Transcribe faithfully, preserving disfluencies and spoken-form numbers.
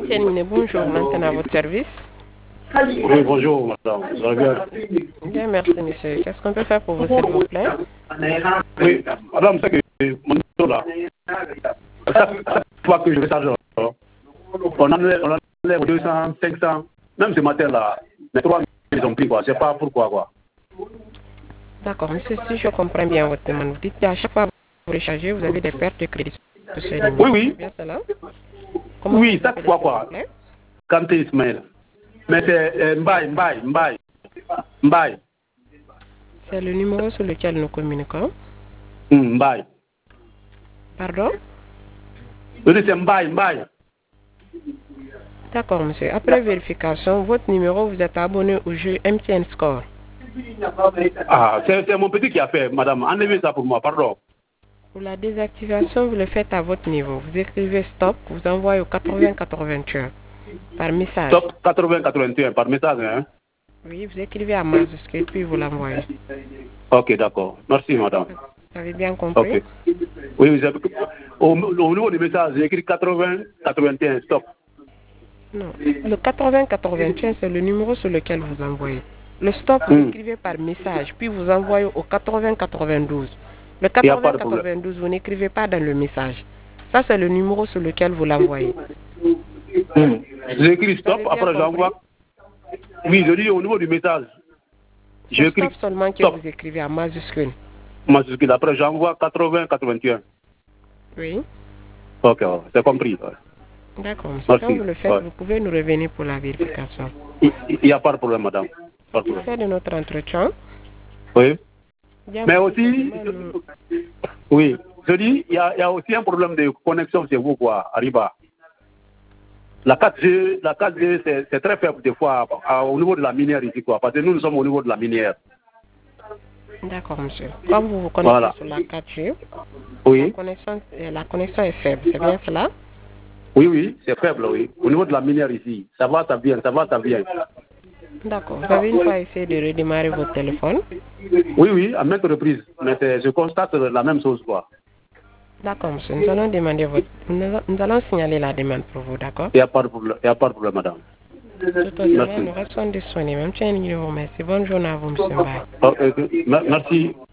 Terminé, bonjour, maintenant à votre service. Oui, bonjour, madame. Vous allez bien? Bien, merci, monsieur. Qu'est-ce qu'on peut faire pour vous, s'il vous plaît? Oui, madame, c'est que mon numéro là, chaque, chaque fois que je vais charger, on enlève, on enlève deux cents, cinq cents, même ce matin là, les trois mille ils ont pris quoi, je sais pas pourquoi quoi. D'accord, monsieur, si je comprends bien votre demande, vous dites qu'à chaque fois que vous rechargez, vous avez des pertes de crédit sur ce numéro. Oui, oui. C'est bien cela? Comment Oui, vous chaque appelez, fois s'il vous quoi. plaît? Kanté Ismaël. Mais c'est euh, Mbaye, Mbaye, Mbaye. Mbaye. C'est le numéro sur lequel nous communiquons. Hum, Mbaye. Pardon? Je dis c'est Mbaye, Mbaye. D'accord, monsieur. Après vérification, votre numéro, vous êtes abonné au jeu M T N Score. Ah, c'est c'est mon petit qui a fait, madame. Enlevez ça pour moi, pardon. Pour la désactivation, vous le faites à votre niveau. Vous écrivez stop, vous envoyez au quatre-vingts quatre-vingt-un par message. Top quatre-vingts quatre-vingt-un par message, hein? Oui, vous écrivez à majuscule, puis vous l'envoyez. Ok, d'accord. Merci, madame. Vous avez bien compris? Ok. Oui, oui, au, au niveau du message, j'ai écrit quatre-vingts quatre-vingt-un, stop. Non. Le quatre-vingts quatre-vingt-un, c'est le numéro sur lequel vous envoyez. Le stop, vous Hmm. écrivez par message, puis vous envoyez au quatre-vingts quatre-vingt-douze. Le Il n'y a pas quatre-vingts de problème. quatre-vingt-douze, vous n'écrivez pas dans le message. Ça, c'est le numéro sur lequel vous l'envoyez. Hmm. J'ai écrit Vous stop, avez bien après compris? j'envoie. Oui, je dis au niveau du message. C'est J'ai écrit stop seulement que stop, vous écrivez à majuscule. majuscule. Après j'envoie quatre-vingts quatre-vingt-un. Oui. Ok, ouais, c'est compris. Ouais. D'accord, monsieur. Quand Merci. vous le faites, Ouais. vous pouvez nous revenir pour la vérification. Il n'y a pas de problème, madame. Pas de Pour problème. faire de notre entretien, Oui. bien Mais sûr, aussi, simplement nous- oui, je dis, il y a, il y a aussi un problème de connexion chez vous, quoi, Arriba. La quatre G, la quatre G, c'est c'est très faible des fois à- au niveau de la minière ici, quoi, parce que nous, nous sommes au niveau de la minière. D'accord, monsieur. Comme vous vous connectez Voilà. sur la quatre G, la Oui, connexion, euh, la connexion est faible, c'est bien cela? oui, oui, c'est faible, oui. Au niveau de la minière ici, ça va, ça vient, ça va, ça vient. D'accord. Vous avez une fois essayé de redémarrer votre téléphone? Oui, oui, à maintes reprises. Mais c'est- je constate la même chose, quoi. D'accord, monsieur. Nous allons demander votre... Nous, nous allons signaler la demande pour vous, d'accord? Il n'y a pas de problème, il n'y a pas de problème, madame. Tout autrement, nous restons disponibles. Même si un numéro, merci. Bonne journée à vous, monsieur Mbaye. Ok, ok. Merci.